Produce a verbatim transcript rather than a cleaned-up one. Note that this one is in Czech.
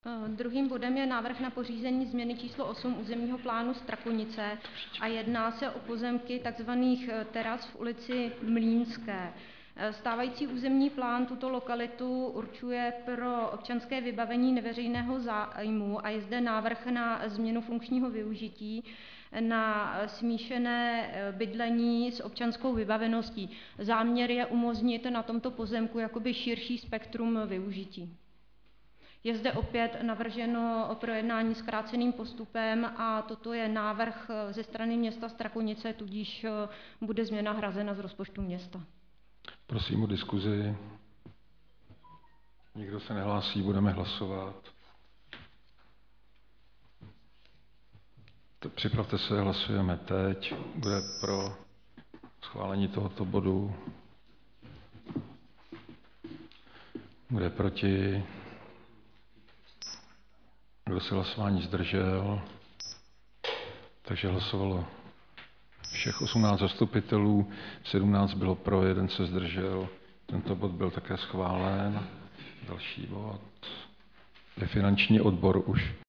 Druhým bodem je návrh na pořízení změny číslo osm územního plánu Strakonice a jedná se o pozemky tzv. Teras v ulici Mlýnské. Stávající územní plán tuto lokalitu určuje pro občanské vybavení neveřejného zájmu a je zde návrh na změnu funkčního využití na smíšené bydlení s občanskou vybaveností. Záměr je umožnit na tomto pozemku jakoby širší spektrum využití. Je zde opět navrženo o projednání zkráceným postupem a toto je návrh ze strany města Strakonice, tudíž bude změna hrazena z rozpočtu města. Prosím o diskuzi. Nikdo se nehlásí, budeme hlasovat. Připravte se, hlasujeme teď. Kdo je pro schválení tohoto bodu? Kdo je proti? Kdo se hlasování zdržel? Takže hlasovalo všech osmnáct zastupitelů, sedmnáct bylo pro, jeden se zdržel. Tento bod byl také schválen. Další bod je finanční odbor už.